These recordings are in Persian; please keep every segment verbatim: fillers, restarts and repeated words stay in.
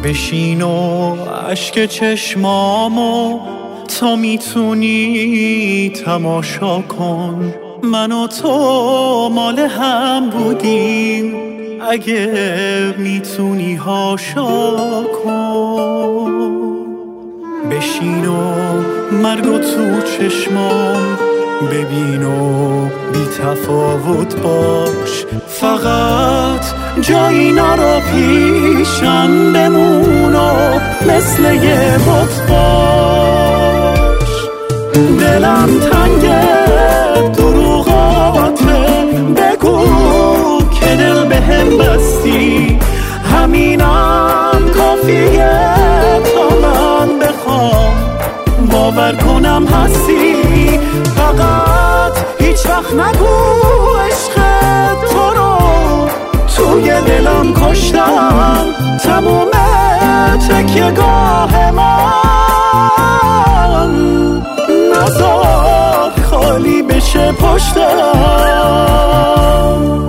بشین و اشک چشمامو تا میتونی تماشا کن. من و تو مال هم بودیم، اگه میتونی هاشا کن. بشین و مرگو تو چشمام ببین و بی تفاوت باش. فقط جایی نرا پیشم بمون و مثل یه بت باش. دلم تنگه دروغاته، بگو که دل بهم بستی. همینم کافیه تا من بخوام باور کنم هستی. فقط هیچ وقت نگو عشق تو رو توی دلم کشتم. تموم تکیه گاه من نذار خالی بشه پشتم.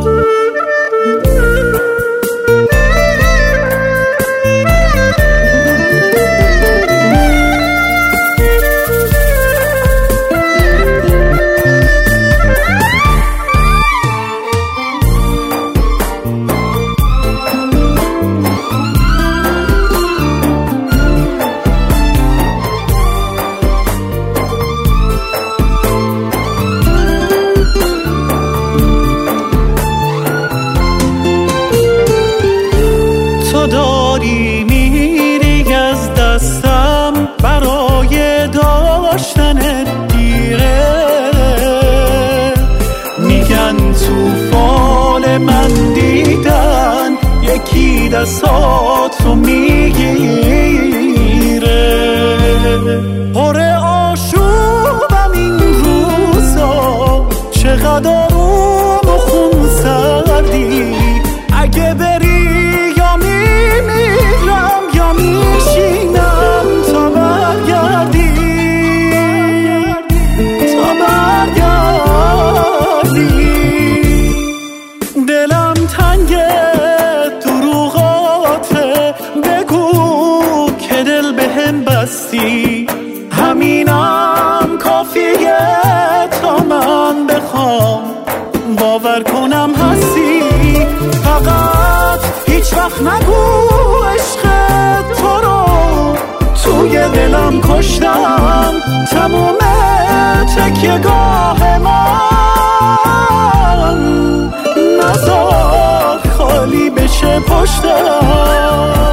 داری میری از دستم برای داشتن دیره. میگن تو فال من دیدن یکی دستاتو میگیره. پر آشوبم این روزا، چقدر آروم و خون سردی. اگه بری یا میمیرم یا میشینم تا برگردی، تا برگردی. دلم تنگه دروغاته، بگو که دل بهم بستی. همینم کافیه تا من بخوام باور کنم هستی. فقط هیچ وقت نگو عشق تو رو توی دلم کشتم. تموم تکیه گاه من نذار خالی بشه پشتم.